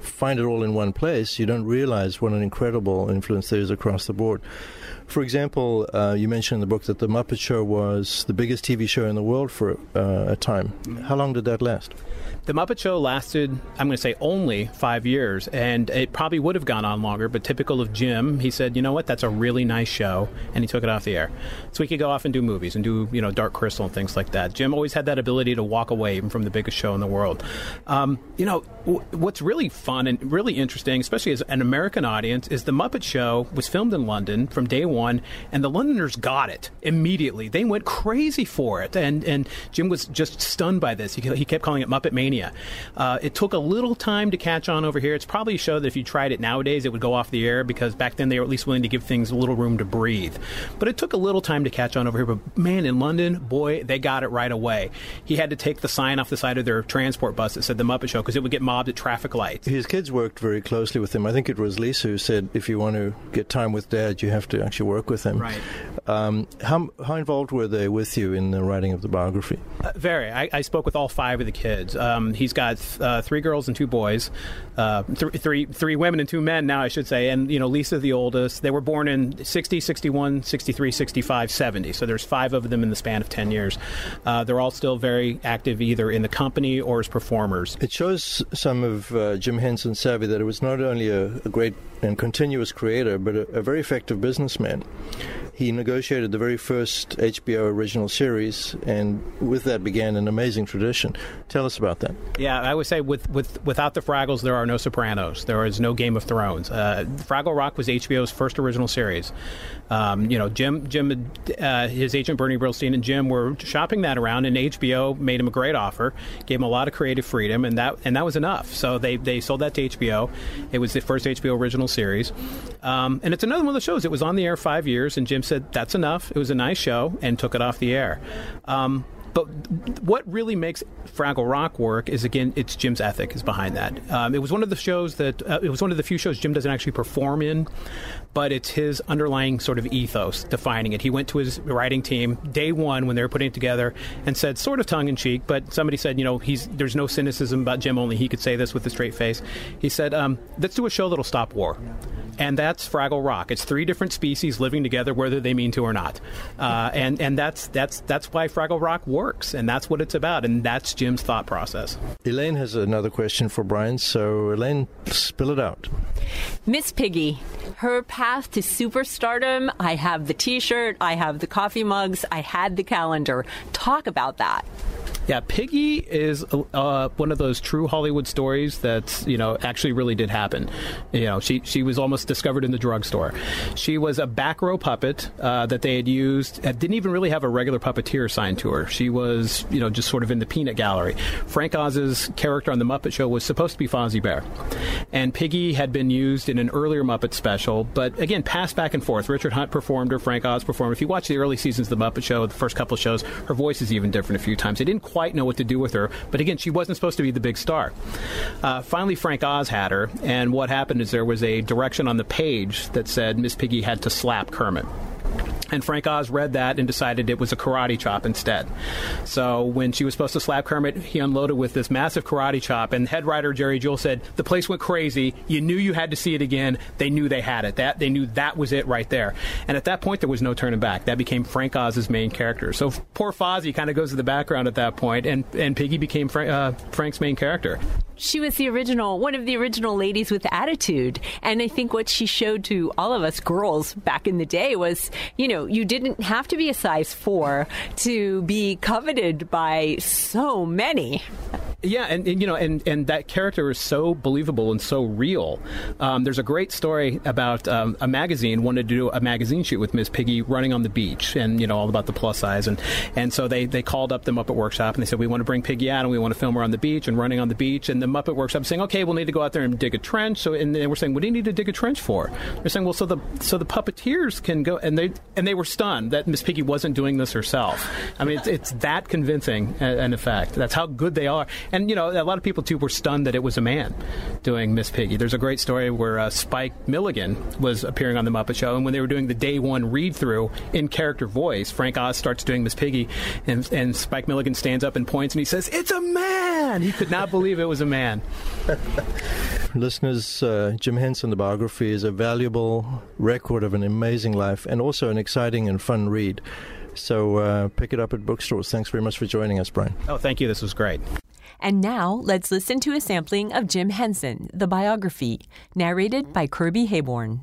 find it all in one place, you don't realize what an incredible influence there is across the board. For example, uh, you mentioned in the book that The Muppet Show was the biggest T V show in the world for uh, a time. How long did that last? The Muppet Show lasted, I'm going to say, only five years, and it probably would have gone on longer, but typical of Jim, he said, you know what, that's a really nice show, and he took it off the air. So he could go off and do movies and do, you know, Dark Crystal and things like that. Jim always had that ability to walk away from the biggest show in the world. Um, you know, w- what's really fun and really interesting, especially as an American audience, is The Muppet Show was filmed in London from day one, and the Londoners got it immediately. They went crazy for it, and, and Jim was just stunned by this. He, he kept calling it Muppet Mania. Uh, it took a little time to catch on over here. It's probably a show that if you tried it nowadays, it would go off the air, because back then they were at least willing to give things a little room to breathe. But it took a little time to catch on over here. But man, in London, boy, they got it right away. He had to take the sign off the side of their transport bus that said The Muppet Show, because it would get mobbed at traffic lights. His kids worked very closely with him. I think it was Lisa who said, if you want to get time with Dad, you have to actually work with him. Right. Um, how, how involved were they with you in the writing of the biography? Uh, very. I, I spoke with all five of the kids. Um, he's got uh, three girls and two boys, uh, th- three three women and two men now, I should say. And, you know, Lisa, the oldest, they were born in sixty, sixty-one, sixty-three, sixty-five, seventy. So there's five of them in the span of ten years. Uh, they're all still very active either in the company or as performers. It shows some of uh, Jim Henson's savvy, that it was not only a, a great and continuous creator, but a, a very effective businessman. He negotiated the very first H B O original series, and with that began an amazing tradition. Tell us about that. Yeah, I would say with, with without the Fraggles, there are no Sopranos. There is no Game of Thrones. Uh, Fraggle Rock was H B O's first original series. Um, you know, Jim, Jim, uh, his agent Bernie Brillstein and Jim were shopping that around, and H B O made him a great offer, gave him a lot of creative freedom, and that and that was enough. So they, they sold that to H B O. It was the first H B O original series, um, and it's another one of those shows. It was on the air five years, and Jim said that's enough. It was a nice show, and took it off the air. Um, But what really makes Fraggle Rock work is, again, it's Jim's ethic is behind that. Um, it was one of the shows that uh, it was one of the few shows Jim doesn't actually perform in, but it's his underlying sort of ethos defining it. He went to his writing team day one when they were putting it together and said, sort of tongue in cheek, but somebody said, you know, he's there's no cynicism about Jim. Only he could say this with a straight face. He said, um, let's do a show that'll stop war. And that's Fraggle Rock. It's three different species living together, whether they mean to or not. Uh, and and that's that's that's why Fraggle Rock works, and that's what it's about, and that's Jim's thought process. Elaine has another question for Brian, so Elaine, spill it out. Miss Piggy, her path to superstardom. I have the T-shirt, I have the coffee mugs, I had the calendar. Talk about that. Yeah, Piggy is uh, one of those true Hollywood stories that, you know, actually really did happen. You know, she she was almost discovered in the drugstore. She was a back row puppet uh, that they had used, uh, didn't even really have a regular puppeteer assigned to her. She was, you know, just sort of in the peanut gallery. Frank Oz's character on The Muppet Show was supposed to be Fozzie Bear. And Piggy had been used in an earlier Muppet special, but again, passed back and forth. Richard Hunt performed her, Frank Oz performed her. If you watch the early seasons of The Muppet Show, the first couple of shows, her voice is even different a few times. They didn't quite know what to do with her, but again, she wasn't supposed to be the big star. Uh, finally, Frank Oz had her, and what happened is there was a direction on the page that said Miss Piggy had to slap Kermit. And Frank Oz read that and decided it was a karate chop instead. So when she was supposed to slap Kermit, he unloaded with this massive karate chop, and head writer Jerry Jewell said, the place went crazy. You knew you had to see it again. They knew they had it. That They knew that was it right there. And at that point, there was no turning back. That became Frank Oz's main character. So poor Fozzie kind of goes to the background at that point, and, and Piggy became Fra- uh, Frank's main character. She was the original, one of the original ladies with attitude. And I think what she showed to all of us girls back in the day was, you know, you didn't have to be a size four to be coveted by so many. Yeah, and, and you know, and, and that character is so believable and so real. Um, there's a great story about um, a magazine wanted to do a magazine shoot with Miss Piggy running on the beach, and you know, all about the plus size, and and so they, they called up the Muppet Workshop and they said, we want to bring Piggy out and we want to film her on the beach and running on the beach. And the Muppet Workshop saying, okay, we'll need to go out there and dig a trench. So and they were saying, what do you need to dig a trench for? They're saying, well, so the so the puppeteers can go, and they and they were stunned that Miss Piggy wasn't doing this herself. I mean, it's, it's that convincing an effect. That's how good they are. And, you know, a lot of people, too, were stunned that it was a man doing Miss Piggy. There's a great story where uh, Spike Milligan was appearing on The Muppet Show, and when they were doing the day one read-through in character voice, Frank Oz starts doing Miss Piggy, and, and Spike Milligan stands up and points, and he says, "It's a man!" He could not believe it was a man. Listeners, uh, Jim Henson, the biography, is a valuable record of an amazing life and also an exciting and fun read. So uh, pick it up at bookstores. Thanks very much for joining us, Brian. Oh, thank you. This was great. And now let's listen to a sampling of Jim Henson, the biography, narrated by Kirby Hayborn.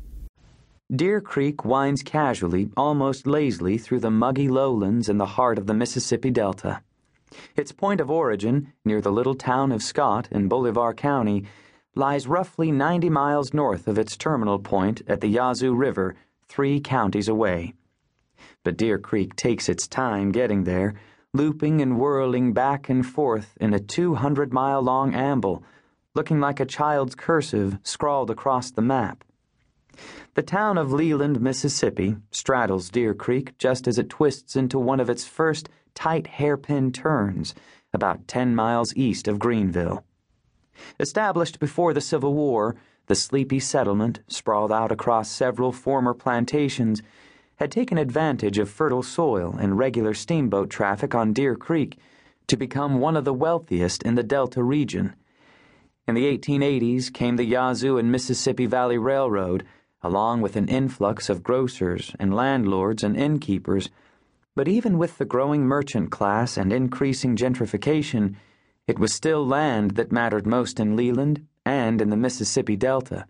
Deer Creek winds casually, almost lazily, through the muggy lowlands in the heart of the Mississippi Delta. Its point of origin, near the little town of Scott in Bolivar County, lies roughly ninety miles north of its terminal point at the Yazoo River, three counties away. But Deer Creek takes its time getting there, looping and whirling back and forth in a two hundred mile long amble, looking like a child's cursive scrawled across the map. The town of Leland, Mississippi, straddles Deer Creek just as it twists into one of its first tight hairpin turns, about ten miles east of Greenville. Established before the Civil War, the sleepy settlement, sprawled out across several former plantations, had taken advantage of fertile soil and regular steamboat traffic on Deer Creek to become one of the wealthiest in the Delta region. In the eighteen eighties came the Yazoo and Mississippi Valley Railroad, along with an influx of grocers and landlords and innkeepers. But even with the growing merchant class and increasing gentrification, it was still land that mattered most in Leland and in the Mississippi Delta.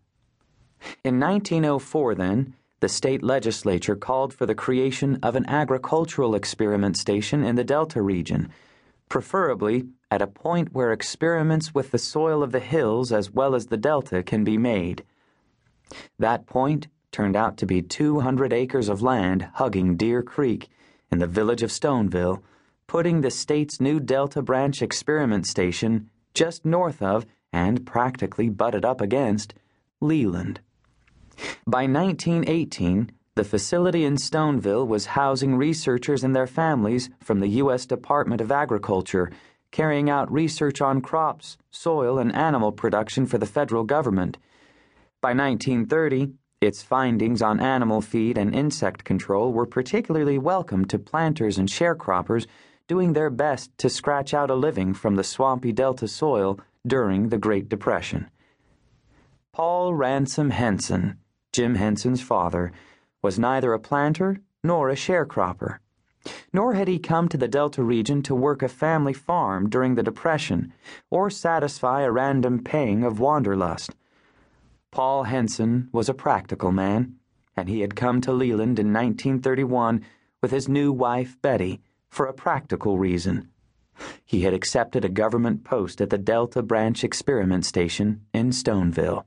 In nineteen oh four, then, the state legislature called for the creation of an agricultural experiment station in the Delta region, preferably at a point where experiments with the soil of the hills as well as the Delta can be made. That point turned out to be two hundred acres of land hugging Deer Creek in the village of Stoneville, putting the state's new Delta Branch experiment station just north of, and practically butted up against, Leland. By nineteen eighteen, the facility in Stoneville was housing researchers and their families from the U S Department of Agriculture, carrying out research on crops, soil, and animal production for the federal government. By nineteen thirty, its findings on animal feed and insect control were particularly welcome to planters and sharecroppers doing their best to scratch out a living from the swampy Delta soil during the Great Depression. Paul Ransom Henson, Jim Henson's father, was neither a planter nor a sharecropper. Nor had he come to the Delta region to work a family farm during the Depression or satisfy a random pang of wanderlust. Paul Henson was a practical man, and he had come to Leland in nineteen thirty-one with his new wife, Betty, for a practical reason. He had accepted a government post at the Delta Branch Experiment Station in Stoneville.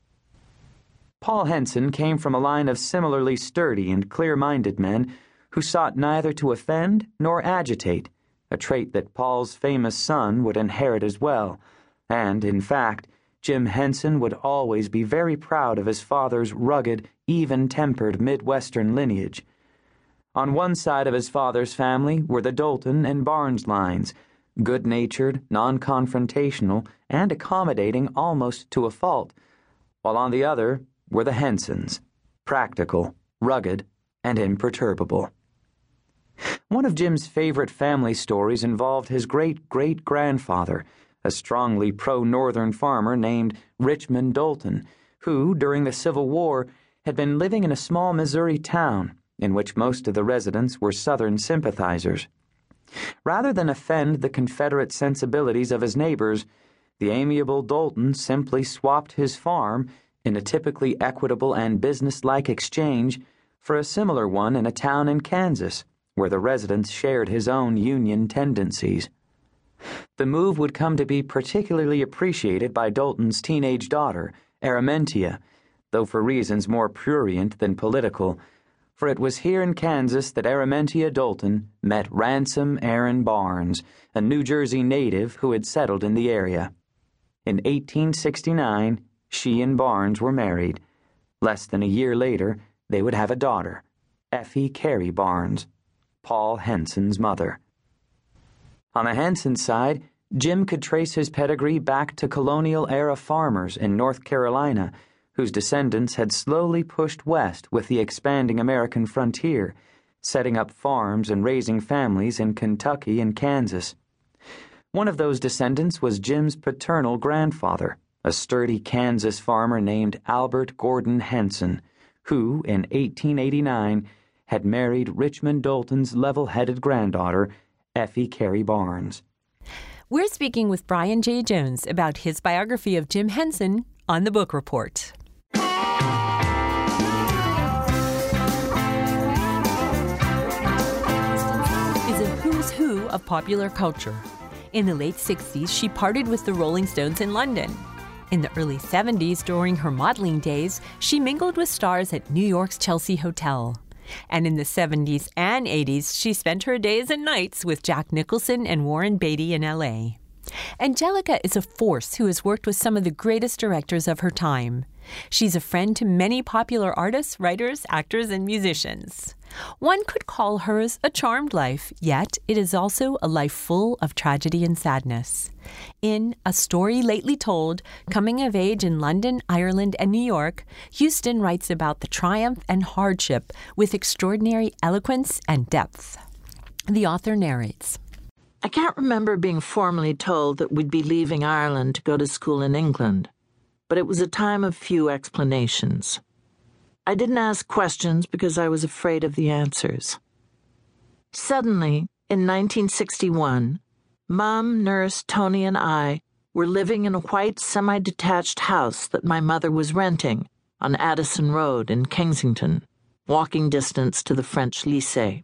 Paul Henson came from a line of similarly sturdy and clear-minded men who sought neither to offend nor agitate, a trait that Paul's famous son would inherit as well, and, in fact, Jim Henson would always be very proud of his father's rugged, even-tempered Midwestern lineage. On one side of his father's family were the Dalton and Barnes lines, good-natured, non-confrontational, and accommodating almost to a fault, while on the other were the Hensons, practical, rugged, and imperturbable. One of Jim's favorite family stories involved his great-great-grandfather, a strongly pro-Northern farmer named Richmond Dalton, who, during the Civil War, had been living in a small Missouri town in which most of the residents were Southern sympathizers. Rather than offend the Confederate sensibilities of his neighbors, the amiable Dalton simply swapped his farm in a typically equitable and businesslike exchange for a similar one in a town in Kansas, where the residents shared his own Union tendencies. The move would come to be particularly appreciated by Dalton's teenage daughter, Araminta, though for reasons more prurient than political, for it was here in Kansas that Araminta Dalton met Ransom Aaron Barnes, a New Jersey native who had settled in the area. In eighteen sixty-nine, she and Barnes were married. Less than a year later, they would have a daughter, Effie Carey Barnes, Paul Henson's mother. On the Henson side, Jim could trace his pedigree back to colonial-era farmers in North Carolina, whose descendants had slowly pushed west with the expanding American frontier, setting up farms and raising families in Kentucky and Kansas. One of those descendants was Jim's paternal grandfather, a sturdy Kansas farmer named Albert Gordon Henson, who, in eighteen eighty-nine, had married Richmond Dalton's level-headed granddaughter, Effie Carey Barnes. We're speaking with Brian J. Jones about his biography of Jim Henson on The Book Report. Is a who's who of popular culture. In the late sixties, she partied with the Rolling Stones in London. In the early seventies, during her modeling days, she mingled with stars at New York's Chelsea Hotel. And in the seventies and eighties, she spent her days and nights with Jack Nicholson and Warren Beatty in L A. Angelica is a force who has worked with some of the greatest directors of her time. She's a friend to many popular artists, writers, actors, and musicians. One could call hers a charmed life, yet it is also a life full of tragedy and sadness. In A Story Lately Told, Coming of Age in London, Ireland, and New York, Huston writes about the triumph and hardship with extraordinary eloquence and depth. The author narrates, I can't remember being formally told that we'd be leaving Ireland to go to school in England, but it was a time of few explanations. I didn't ask questions because I was afraid of the answers. Suddenly, in nineteen sixty-one, Mom, Nurse, Tony, and I were living in a white semi-detached house that my mother was renting on Addison Road in Kensington, walking distance to the French Lycée.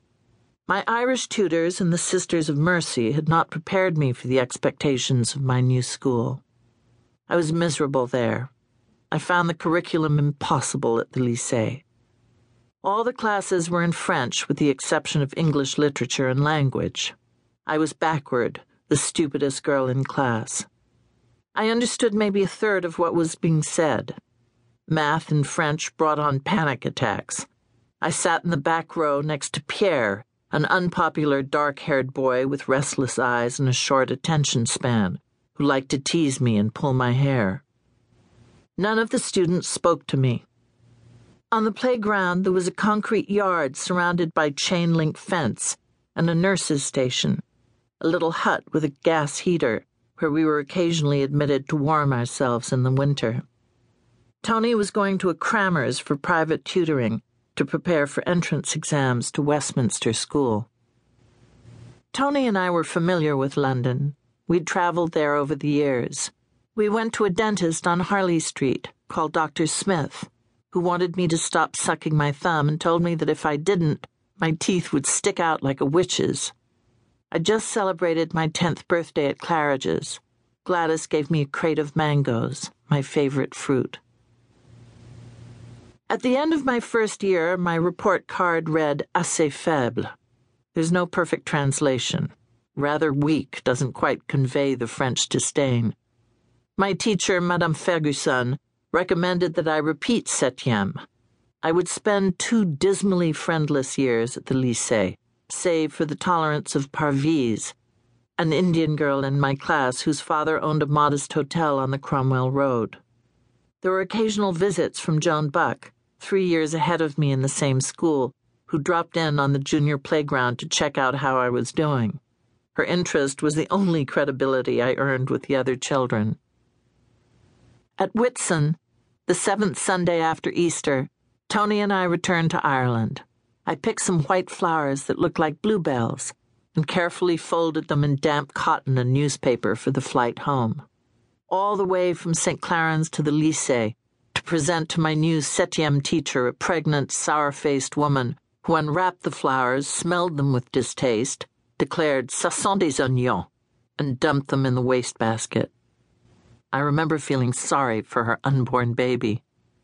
My Irish tutors and the Sisters of Mercy had not prepared me for the expectations of my new school. I was miserable there. I found the curriculum impossible at the Lycée. All the classes were in French with the exception of English literature and language. I was backward, the stupidest girl in class. I understood maybe a third of what was being said. Math and French brought on panic attacks. I sat in the back row next to Pierre, an unpopular dark-haired boy with restless eyes and a short attention span, who liked to tease me and pull my hair. None of the students spoke to me. On the playground, there was a concrete yard surrounded by chain-link fence and a nurse's station, a little hut with a gas heater where we were occasionally admitted to warm ourselves in the winter. Tony was going to a crammer's for private tutoring to prepare for entrance exams to Westminster School. Tony and I were familiar with London. We'd traveled there over the years. We went to a dentist on Harley Street called Doctor Smith, who wanted me to stop sucking my thumb and told me that if I didn't, my teeth would stick out like a witch's. I just celebrated my tenth birthday at Claridge's. Gladys gave me a crate of mangoes, my favorite fruit. At the end of my first year, my report card read assez faible. There's no perfect translation. Rather weak doesn't quite convey the French disdain. My teacher, Madame Ferguson, recommended that I repeat septième. I would spend two dismally friendless years at the Lycée, save for the tolerance of Parviz, an Indian girl in my class whose father owned a modest hotel on the Cromwell Road. There were occasional visits from Joan Buck, three years ahead of me in the same school, who dropped in on the junior playground to check out how I was doing. Her interest was the only credibility I earned with the other children. At Whitsun, the seventh Sunday after Easter, Tony and I returned to Ireland. I picked some white flowers that looked like bluebells and carefully folded them in damp cotton and newspaper for the flight home. All the way from Saint Clarence to the Lycée to present to my new septième teacher a pregnant, sour-faced woman who unwrapped the flowers, smelled them with distaste, declared "Ça sent des oignons," and dumped them in the wastebasket. I remember feeling sorry for her unborn baby.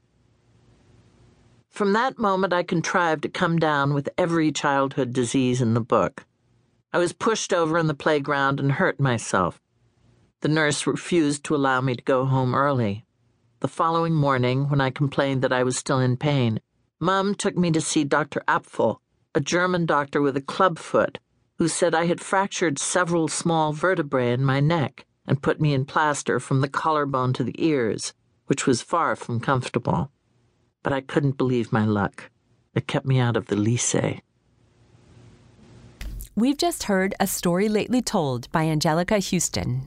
From that moment, I contrived to come down with every childhood disease in the book. I was pushed over in the playground and hurt myself. The nurse refused to allow me to go home early. The following morning, when I complained that I was still in pain, Mum took me to see Doctor Apfel, a German doctor with a club foot, who said I had fractured several small vertebrae in my neck and put me in plaster from the collarbone to the ears, which was far from comfortable. But I couldn't believe my luck. It kept me out of the lycée. We've just heard A Story Lately Told by Angelica Houston.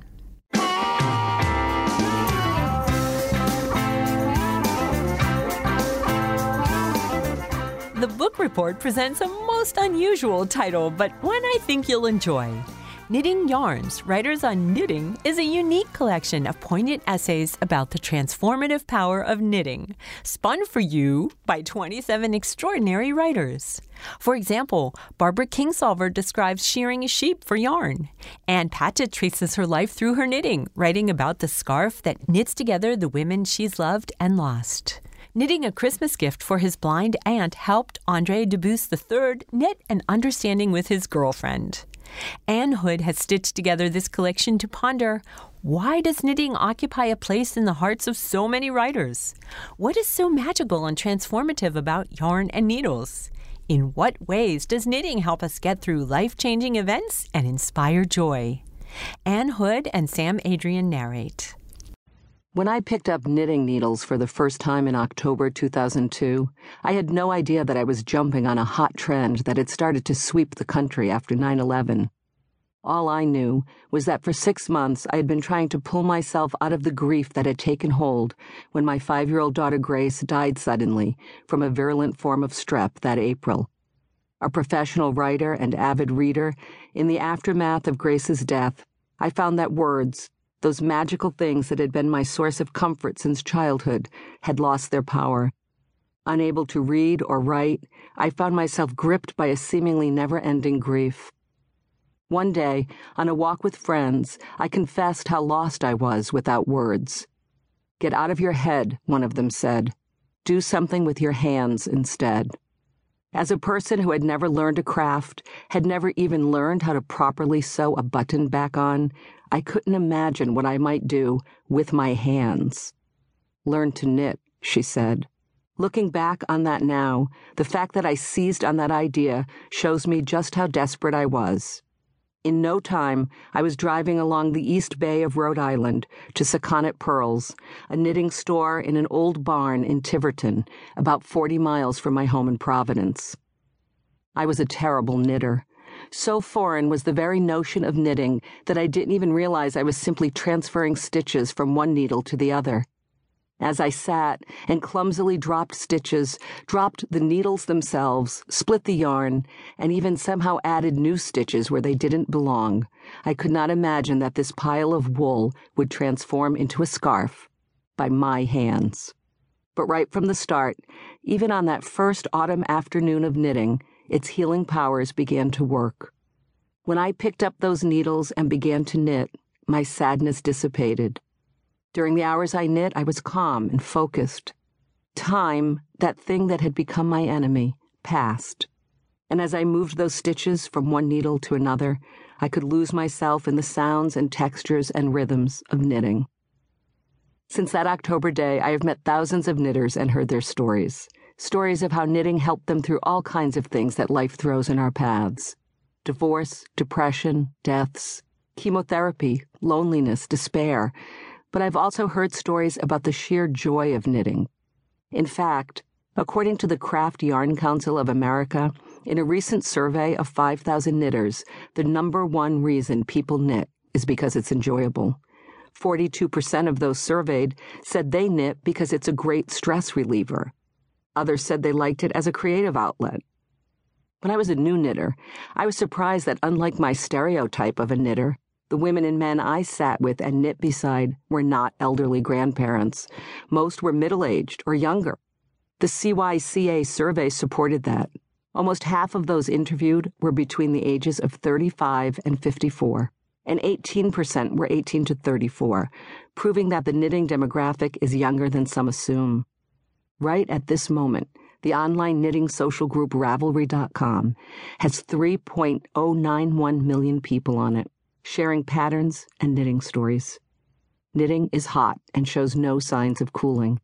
The book report presents a most unusual title, but one I think you'll enjoy. Knitting Yarns, Writers on Knitting, is a unique collection of poignant essays about the transformative power of knitting, spun for you by twenty-seven extraordinary writers. For example, Barbara Kingsolver describes shearing a sheep for yarn. Anne Patchett traces her life through her knitting, writing about the scarf that knits together the women she's loved and lost. Knitting a Christmas gift for his blind aunt helped Andre Dubus the third knit an understanding with his girlfriend. Anne Hood has stitched together this collection to ponder, why does knitting occupy a place in the hearts of so many writers? What is so magical and transformative about yarn and needles? In what ways does knitting help us get through life-changing events and inspire joy? Anne Hood and Sam Adrian narrate. When I picked up knitting needles for the first time in October two thousand two, I had no idea that I was jumping on a hot trend that had started to sweep the country after nine eleven. All I knew was that for six months I had been trying to pull myself out of the grief that had taken hold when my five-year-old daughter Grace died suddenly from a virulent form of strep that April. A professional writer and avid reader, in the aftermath of Grace's death, I found that words, those magical things that had been my source of comfort since childhood, had lost their power. Unable to read or write, I found myself gripped by a seemingly never-ending grief. One day, on a walk with friends, I confessed how lost I was without words. "Get out of your head," one of them said. "Do something with your hands instead." As a person who had never learned a craft, had never even learned how to properly sew a button back on, I couldn't imagine what I might do with my hands. "Learn to knit," she said. Looking back on that now, the fact that I seized on that idea shows me just how desperate I was. In no time, I was driving along the East Bay of Rhode Island to Sakonnet Pearls, a knitting store in an old barn in Tiverton, about forty miles from my home in Providence. I was a terrible knitter. So foreign was the very notion of knitting that I didn't even realize I was simply transferring stitches from one needle to the other. As I sat and clumsily dropped stitches, dropped the needles themselves, split the yarn, and even somehow added new stitches where they didn't belong, I could not imagine that this pile of wool would transform into a scarf by my hands. But right from the start, even on that first autumn afternoon of knitting, its healing powers began to work. When I picked up those needles and began to knit, my sadness dissipated. During the hours I knit, I was calm and focused. Time, that thing that had become my enemy, passed. And as I moved those stitches from one needle to another, I could lose myself in the sounds and textures and rhythms of knitting. Since that October day, I have met thousands of knitters and heard their stories. Stories of how knitting helped them through all kinds of things that life throws in our paths. Divorce, depression, deaths, chemotherapy, loneliness, despair. But I've also heard stories about the sheer joy of knitting. In fact, according to the Craft Yarn Council of America, in a recent survey of five thousand knitters, the number one reason people knit is because it's enjoyable. forty-two percent of those surveyed said they knit because it's a great stress reliever. Others said they liked it as a creative outlet. When I was a new knitter, I was surprised that unlike my stereotype of a knitter, the women and men I sat with and knit beside were not elderly grandparents. Most were middle-aged or younger. The C Y C A survey supported that. Almost half of those interviewed were between the ages of thirty-five and fifty-four, and eighteen percent were eighteen to thirty-four, proving that the knitting demographic is younger than some assume. Right at this moment, the online knitting social group Ravelry dot com has three point oh nine one million people on it, sharing patterns and knitting stories. Knitting is hot and shows no signs of cooling.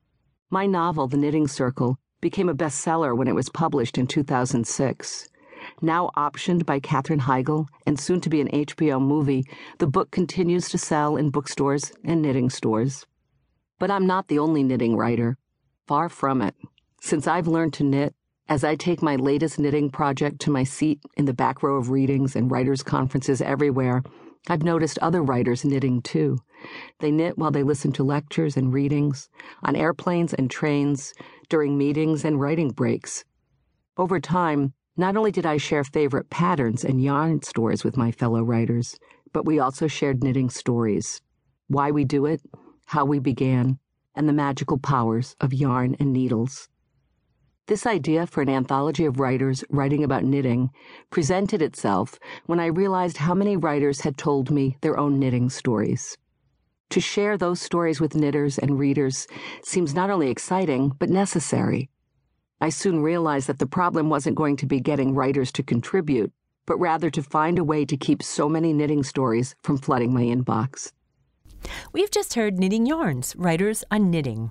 My novel, The Knitting Circle, became a bestseller when it was published in two thousand six. Now optioned by Katherine Heigl and soon to be an H B O movie, the book continues to sell in bookstores and knitting stores. But I'm not the only knitting writer. Far from it. Since I've learned to knit, as I take my latest knitting project to my seat in the back row of readings and writers' conferences everywhere, I've noticed other writers knitting too. They knit while they listen to lectures and readings, on airplanes and trains, during meetings and writing breaks. Over time, not only did I share favorite patterns and yarn stories with my fellow writers, but we also shared knitting stories. Why we do it, how we began, and the magical powers of yarn and needles. This idea for an anthology of writers writing about knitting presented itself when I realized how many writers had told me their own knitting stories. To share those stories with knitters and readers seems not only exciting, but necessary. I soon realized that the problem wasn't going to be getting writers to contribute, but rather to find a way to keep so many knitting stories from flooding my inbox. We've just heard Knitting Yarns, Writers on Knitting.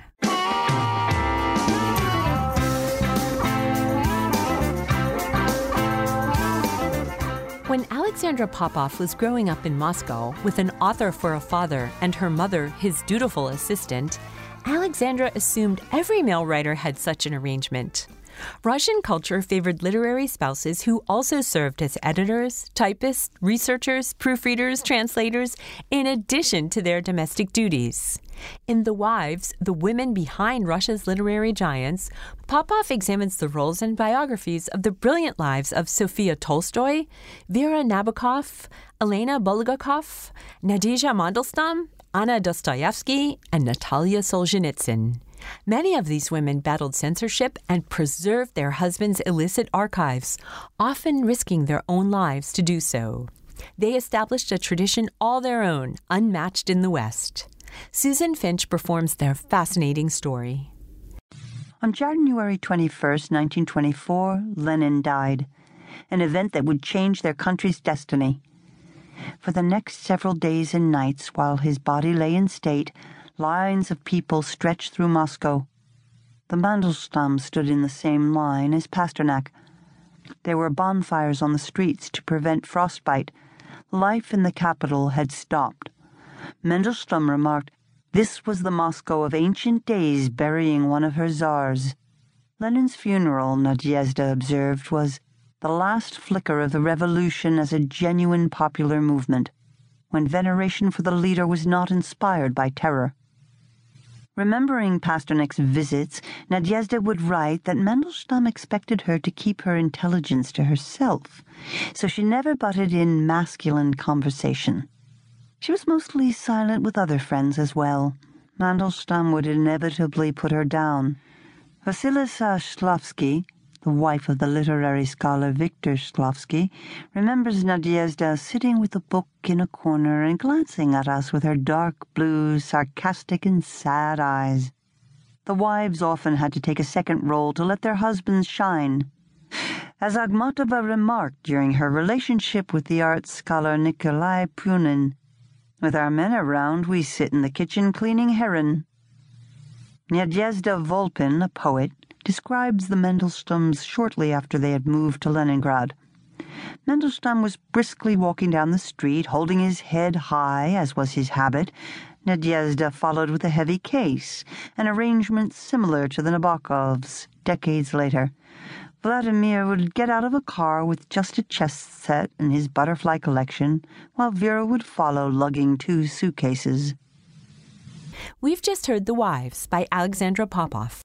When Alexandra Popov was growing up in Moscow with an author for a father and her mother his dutiful assistant, Alexandra assumed every male writer had such an arrangement. Russian culture favored literary spouses who also served as editors, typists, researchers, proofreaders, translators, in addition to their domestic duties. In The Wives, the women behind Russia's literary giants, Popov examines the roles and biographies of the brilliant lives of Sophia Tolstoy, Vera Nabokov, Elena Bulgakov, Nadezhda Mandelstam, Anna Dostoevsky, and Natalia Solzhenitsyn. Many of these women battled censorship and preserved their husbands' illicit archives, often risking their own lives to do so. They established a tradition all their own, unmatched in the West. Susan Finch performs their fascinating story. On January twenty-first, nineteen twenty-four, Lenin died, an event that would change their country's destiny. For the next several days and nights, while his body lay in state, lines of people stretched through Moscow. The Mandelstams stood in the same line as Pasternak. There were bonfires on the streets to prevent frostbite. Life in the capital had stopped. Mandelstam remarked, this was the Moscow of ancient days burying one of her czars. Lenin's funeral, Nadezhda observed, was the last flicker of the revolution as a genuine popular movement, when veneration for the leader was not inspired by terror. Remembering Pasternak's visits, Nadezhda would write that Mandelstam expected her to keep her intelligence to herself, so she never butted in masculine conversation. She was mostly silent with other friends as well. Mandelstam would inevitably put her down. Vasilisa Shklovsky, the wife of the literary scholar Viktor Shklovsky, remembers Nadezhda sitting with a book in a corner and glancing at us with her dark blue, sarcastic and sad eyes. The wives often had to take a second role to let their husbands shine. As Akhmatova remarked during her relationship with the art scholar Nikolai Punin, with our men around, we sit in the kitchen cleaning herring. Nadezhda Volpin, a poet, describes the Mandelstams shortly after they had moved to Leningrad. Mandelstam was briskly walking down the street, holding his head high, as was his habit. Nadezhda followed with a heavy case, an arrangement similar to the Nabokovs, decades later. Vladimir would get out of a car with just a chess set and his butterfly collection, while Vera would follow, lugging two suitcases. We've just heard The Wives by Alexandra Popov.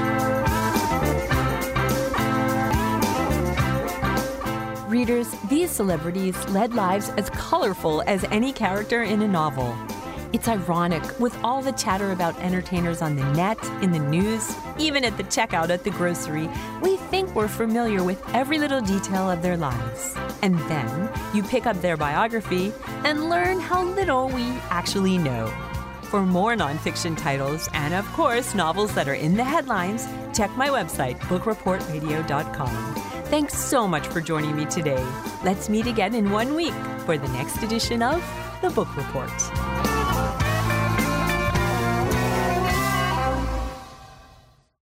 Readers, these celebrities led lives as colorful as any character in a novel. It's ironic, with all the chatter about entertainers on the net, in the news, even at the checkout at the grocery, we think we're familiar with every little detail of their lives. And then you pick up their biography and learn how little we actually know. For more nonfiction titles and, of course, novels that are in the headlines, check my website, book report radio dot com. Thanks so much for joining me today. Let's meet again in one week for the next edition of The Book Report.